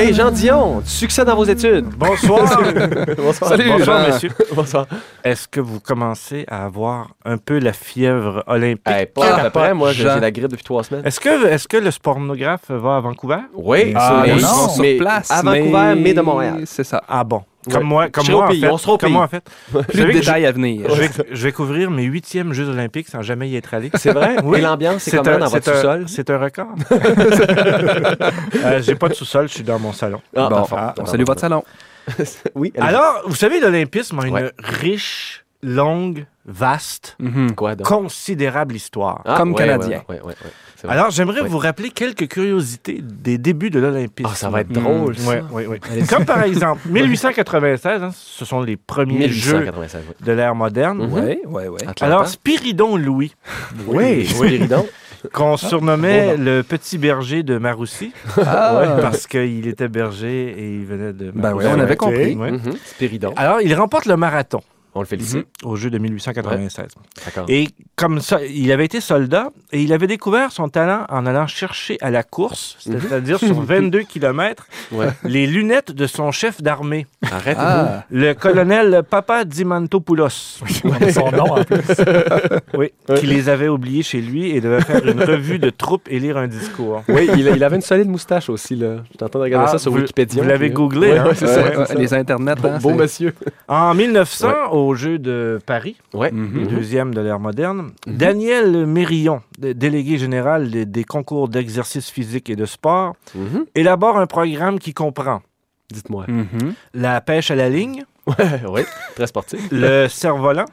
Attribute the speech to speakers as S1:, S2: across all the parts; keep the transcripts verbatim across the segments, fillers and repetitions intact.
S1: Hey, Jean Dion, succès dans vos études.
S2: Bonsoir.
S1: Bonsoir.
S2: Salut, bonsoir,
S1: Jean.
S2: messieurs.
S1: Bonsoir.
S2: Est-ce que vous commencez à avoir un peu la fièvre olympique?
S1: Hey, pas à peu près, moi, j'ai
S3: Jean.
S1: j'ai la grippe depuis trois semaines.
S2: Est-ce que, est-ce que le spornographe va à Vancouver?
S1: Oui,
S3: Ah,
S1: mais,
S3: non,
S1: mais
S3: sur place.
S1: à Vancouver, mais de Montréal.
S3: C'est ça.
S2: Ah bon.
S1: Ouais.
S2: Comme moi, comme
S1: Je serai
S2: moi,
S1: au
S2: en
S1: pays,
S2: fait.
S1: on sera au
S2: Comme
S1: pays.
S2: moi, en fait. Vous
S3: Plus de
S2: savez que
S3: détails à venir.
S2: Je vais, je vais couvrir mes huitièmes Jeux olympiques sans jamais y être allé.
S1: C'est vrai?
S2: Oui.
S1: Et l'ambiance, c'est
S2: C'est
S1: comment
S2: un-
S1: dans votre
S2: c'est un-
S1: sous-sol?
S2: C'est un record. euh, j'ai pas de sous-sol, je suis dans mon salon.
S1: Ah,
S3: Bon,
S1: parfait.
S3: on salue votre salon.
S1: Oui, allez-y.
S2: Alors, vous savez, l'olympisme a une
S1: Ouais.
S2: riche, longue, vaste,
S3: Mhm.
S1: Quoi donc?
S2: considérable histoire.
S1: Ah,
S3: comme
S1: ouais,
S3: Canadien.
S1: Ouais, ouais, ouais, ouais. C'est vrai.
S2: Alors, j'aimerais
S1: Ouais.
S2: vous rappeler quelques curiosités des débuts de l'olympisme.
S1: Ah, ça va être drôle, ça.
S2: Oui, oui, oui. Comme par exemple, mille huit cent quatre-vingt-seize, hein, ce sont les premiers jeux
S1: mille huit cent quatre-vingt-seize, oui.
S2: de l'ère moderne.
S1: Mhm.
S3: Oui, oui, oui.
S1: Atlanta.
S2: Alors, Spiridon Louis,
S1: oui, Spiridon.
S2: qu'on surnommait le petit berger de Maroussi,
S3: Ah.
S2: ouais, parce qu'il était berger et il venait de
S3: Ben oui,
S2: Maroussi.
S3: on avait
S2: Ok.
S3: compris.
S2: Ouais.
S1: Mhm. Spiridon.
S2: Alors, il remporte le marathon
S1: On le félicite.
S2: au jeu de mille huit cent quatre-vingt-seize.
S1: D'accord.
S2: Et comme ça, il avait été soldat et il avait découvert son talent en allant chercher à la course, c'est-à-dire sur vingt-deux kilomètres,
S1: Ouais.
S2: les lunettes de son chef d'armée,
S1: Arrête.
S3: Ah,
S2: le colonel Papa Dimantopoulos.
S4: Son nom, en plus.
S2: Oui, qui les avait oubliés chez lui et devait faire une revue de troupes et lire un discours.
S1: Oui, il, il avait une solide moustache aussi, là. J'étais en train de regarder
S2: Ah,
S1: ça sur
S2: vous-
S1: Wikipédia.
S2: vous l'avez
S1: puis-
S2: googlé,
S1: Ouais,
S2: hein?
S1: ouais, c'est ça.
S2: Ouais,
S3: ouais,
S1: c'est ça.
S3: les internets,
S1: Beau,
S3: hein,
S1: beau
S3: c'est-
S1: monsieur.
S2: En mille neuf cents, au jeu de Paris,
S1: Ouais.
S3: Mhm.
S2: le deuxième de l'ère moderne,
S1: Mhm.
S2: Daniel Mérillon, d- délégué général des, des concours d'exercice physique et de sport,
S1: Mhm.
S2: élabore un programme qui comprend
S1: Dites-moi.
S3: Mhm.
S2: la pêche à la ligne,
S1: Oui, très sportif.
S2: le cerf-volant,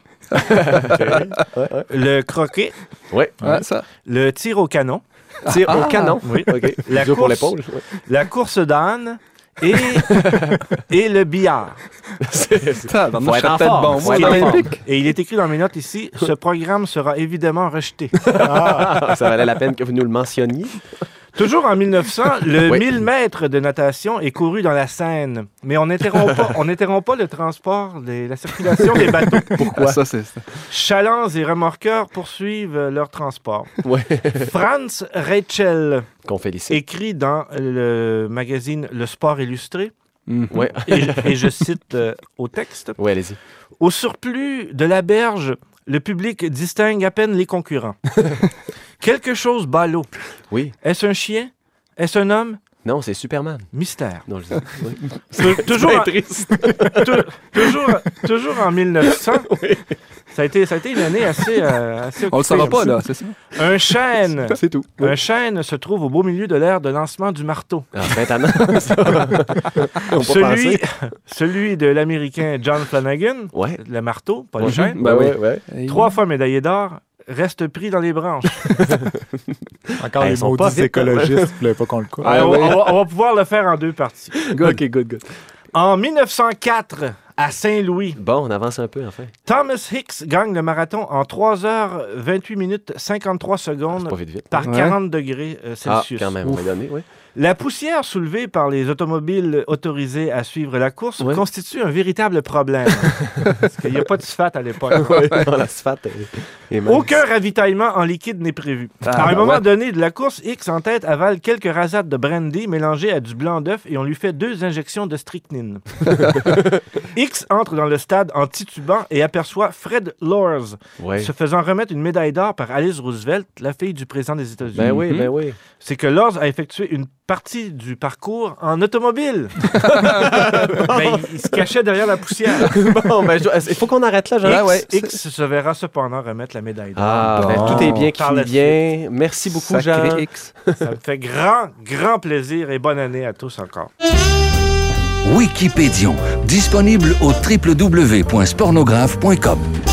S1: Ouais, ouais.
S2: le croquet,
S1: Ouais.
S3: Ouais, ça.
S2: le tir au canon,
S1: Tir au
S3: Ah.
S1: canon.
S2: Oui.
S1: OK.
S2: La
S1: Dur pour
S2: course.
S1: l'épaule. Ouais.
S2: la course d'âne et, et le billard.
S3: Ça,
S1: Faut être en
S3: peut-être
S1: forme.
S3: bon.
S1: Faut
S3: Moi,
S1: être en forme.
S3: olympique.
S2: Et il est écrit dans mes notes ici, ce programme sera évidemment rejeté.
S1: Ça valait la peine que vous nous le mentionniez.
S2: Toujours en mille neuf cents, le
S1: Oui.
S2: mille mètres de natation est couru dans la Seine. Mais on n'interrompt pas, on n'interrompt pas le transport, des- la circulation des bateaux.
S3: Pourquoi? Ça, c'est ça.
S2: Chalands et remorqueurs poursuivent euh, leur transport.
S1: Ouais.
S2: Franz Rachel
S1: Qu'on félicite.
S2: écrit dans le magazine Le Sport Illustré,
S3: Mhm.
S1: Ouais.
S2: et je, et je cite euh, au texte,
S1: Ouais, allez-y.
S2: « Au surplus de la berge, le public distingue à peine les concurrents. Quelque chose bat l'eau.
S1: Oui.
S2: Est-ce un chien? Est-ce un homme?
S1: Non, c'est Superman.
S2: Mystère.
S1: Non, je dis. Oui.
S2: Tou- toujours, en,
S1: triste.
S2: tou- toujours, toujours en mille neuf cents, ça, a été, ça a été une année assez, euh, assez
S3: On le
S2: occupée.
S3: saura pas, là, c'est ça?
S2: Un chêne,
S1: C'est tout.
S2: un chêne se trouve au beau milieu de l'ère de lancement du marteau.
S1: Ah, c'est étonnant, ça. On peut
S2: Celui,
S1: penser.
S2: celui de l'Américain John Flanagan,
S1: Ouais.
S2: le marteau, pas le
S3: Mhm.
S2: chêne,
S1: Ben
S3: oui.
S1: ouais, ouais.
S2: trois fois médaillé d'or, reste pris dans les branches.
S4: Encore
S1: Hey,
S4: les
S1: ils sont pas
S4: maudits
S1: vite,
S4: écologistes, ne voulaient pas qu'on le coupe.
S2: Ah, on,
S1: ouais.
S2: on va, on va pouvoir le faire en deux parties.
S1: OK, good, good.
S2: En mille neuf cent quatre, à Saint-Louis,
S1: Bon, on avance un peu, enfin.
S2: Thomas Hicks gagne le marathon en trois heures vingt-huit minutes cinquante-trois secondes
S1: Pas vite, vite.
S2: par
S3: Ouais.
S2: quarante degrés euh,
S1: Ah,
S2: Celsius.
S1: quand même, on va donner, oui.
S2: La poussière soulevée par les automobiles autorisés à suivre la course
S1: Ouais.
S2: constitue un véritable problème. Parce qu'il n'y a pas de sphalte à l'époque.
S1: Dans l'asphalte est, est mince.
S2: Aucun ravitaillement en liquide n'est prévu.
S3: Ah,
S2: à un
S3: ben
S2: moment
S3: ouais.
S2: donné de la course, X en tête avale quelques rasades de brandy mélangées à du blanc d'œuf et on lui fait deux injections de strychnine. X entre dans le stade en titubant et aperçoit Fred Lors,
S1: Ouais.
S2: se faisant remettre une médaille d'or par Alice Roosevelt, la fille du président des États-Unis.
S1: Ben oui,
S3: Mhm.
S1: ben oui.
S2: C'est que Lors a effectué une partie du parcours en automobile. Ben, il, il se cachait derrière la poussière.
S1: Bon, ben, je- il faut qu'on arrête là, Jean.
S3: Ah ouais.
S2: X se verra cependant remettre la médaille d'or.
S1: Ah, ben,
S3: Bon.
S1: tout est bien qui
S2: Par la
S1: finit bien. Merci beaucoup,
S3: Sacré
S1: Jean.
S3: X.
S2: Ça me fait grand, grand plaisir et bonne année à tous encore.
S5: Wikipédion, disponible au w w w point spornographe point com.